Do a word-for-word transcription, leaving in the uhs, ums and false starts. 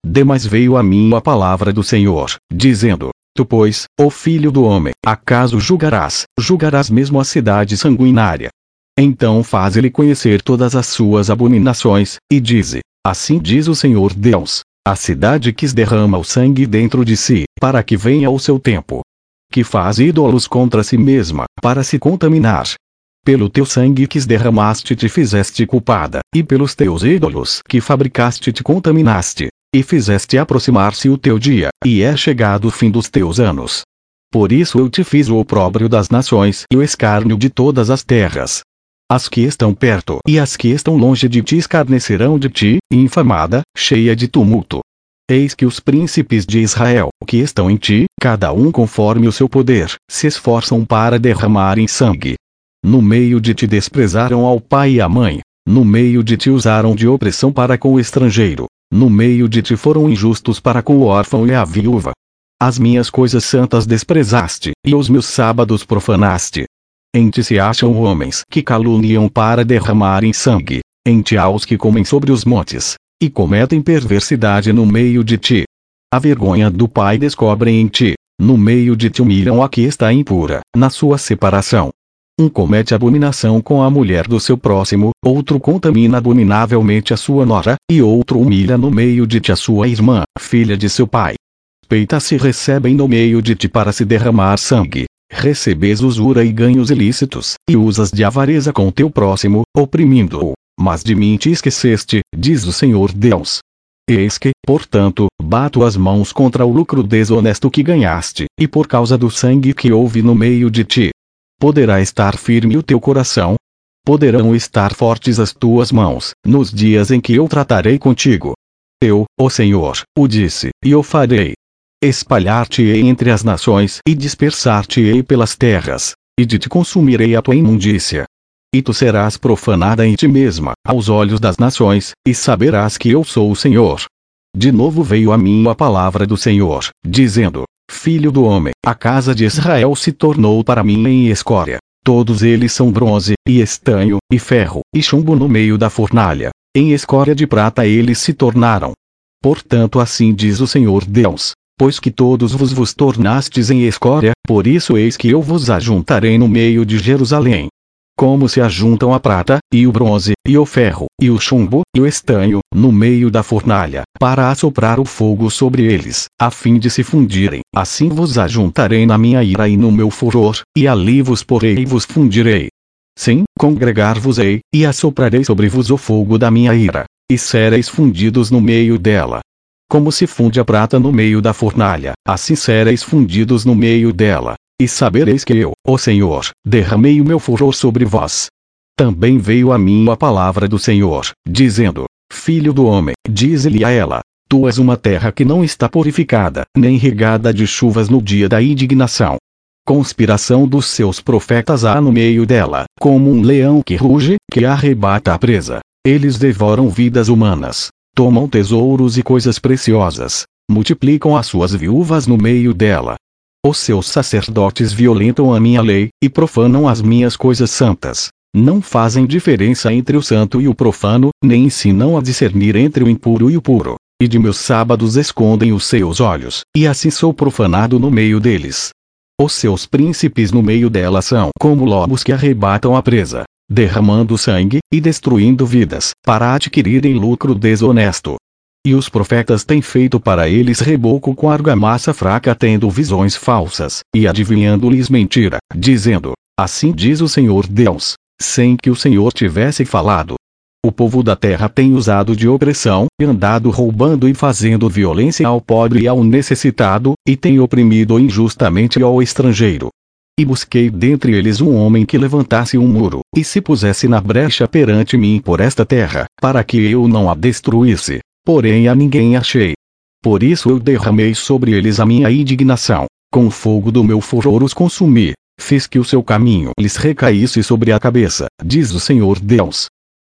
Demais veio a mim a palavra do Senhor, dizendo: Tu, pois, ó filho do homem, acaso julgarás, julgarás mesmo a cidade sanguinária? Então faze-lhe conhecer todas as suas abominações, e dize: Assim diz o Senhor Deus, a cidade que derrama o sangue dentro de si, para que venha o seu tempo. Que faz ídolos contra si mesma, para se contaminar. Pelo teu sangue que derramaste te fizeste culpada, e pelos teus ídolos que fabricaste te contaminaste, e fizeste aproximar-se o teu dia, e é chegado o fim dos teus anos. Por isso eu te fiz o opróbrio das nações e o escárnio de todas as terras. As que estão perto e as que estão longe de ti escarnecerão de ti, infamada, cheia de tumulto. Eis que os príncipes de Israel, que estão em ti, cada um conforme o seu poder, se esforçam para derramarem sangue. No meio de ti desprezaram ao pai e à mãe, no meio de ti usaram de opressão para com o estrangeiro, no meio de ti foram injustos para com o órfão e a viúva. As minhas coisas santas desprezaste, e os meus sábados profanaste. Em ti se acham homens que caluniam para derramarem sangue, em ti há os que comem sobre os montes, e cometem perversidade no meio de ti. A vergonha do pai descobrem em ti, no meio de ti humilham a que está impura, na sua separação. Um comete abominação com a mulher do seu próximo, outro contamina abominavelmente a sua nora, e outro humilha no meio de ti a sua irmã, filha de seu pai. Peitas se recebem no meio de ti para se derramar sangue, recebes usura e ganhos ilícitos, e usas de avareza com teu próximo, oprimindo-o, mas de mim te esqueceste, diz o Senhor Deus. Eis que, portanto, bato as mãos contra o lucro desonesto que ganhaste, e por causa do sangue que houve no meio de ti. Poderá estar firme o teu coração? Poderão estar fortes as tuas mãos, nos dias em que eu tratarei contigo? Eu, o Senhor, o disse, e o farei. Espalhar-te-ei entre as nações e dispersar-te-ei pelas terras, e de te consumirei a tua imundícia. E tu serás profanada em ti mesma, aos olhos das nações, e saberás que eu sou o Senhor. De novo veio a mim a palavra do Senhor, dizendo: Filho do homem, a casa de Israel se tornou para mim em escória. Todos eles são bronze, e estanho, e ferro, e chumbo no meio da fornalha. Em escória de prata eles se tornaram. Portanto assim diz o Senhor Deus: Pois que todos vos vos tornastes em escória, por isso eis que eu vos ajuntarei no meio de Jerusalém. Como se ajuntam a prata, e o bronze, e o ferro, e o chumbo, e o estanho, no meio da fornalha, para assoprar o fogo sobre eles, a fim de se fundirem, assim vos ajuntarei na minha ira e no meu furor, e ali vos porei e vos fundirei. Sim, congregar-vos-ei, e assoprarei sobre vos o fogo da minha ira, e sereis fundidos no meio dela. Como se funde a prata no meio da fornalha, assim sereis fundidos no meio dela. E sabereis que eu, o Senhor, derramei o meu furor sobre vós. Também veio a mim a palavra do Senhor, dizendo: Filho do homem, dize-lhe a ela: Tu és uma terra que não está purificada, nem regada de chuvas no dia da indignação. Conspiração dos seus profetas há no meio dela, como um leão que ruge, que arrebata a presa. Eles devoram vidas humanas, tomam tesouros e coisas preciosas, multiplicam as suas viúvas no meio dela. Os seus sacerdotes violentam a minha lei, e profanam as minhas coisas santas. Não fazem diferença entre o santo e o profano, nem ensinam a discernir entre o impuro e o puro. E de meus sábados escondem os seus olhos, e assim sou profanado no meio deles. Os seus príncipes no meio dela são como lobos que arrebatam a presa, derramando sangue, e destruindo vidas, para adquirirem lucro desonesto. E os profetas têm feito para eles reboco com argamassa fraca, tendo visões falsas, e adivinhando-lhes mentira, dizendo: Assim diz o Senhor Deus, sem que o Senhor tivesse falado. O povo da terra tem usado de opressão, e andado roubando e fazendo violência ao pobre e ao necessitado, e tem oprimido injustamente ao estrangeiro. E busquei dentre eles um homem que levantasse um muro, e se pusesse na brecha perante mim por esta terra, para que eu não a destruísse. Porém a ninguém achei. Por isso eu derramei sobre eles a minha indignação, com o fogo do meu furor os consumi, fiz que o seu caminho lhes recaísse sobre a cabeça, diz o Senhor Deus.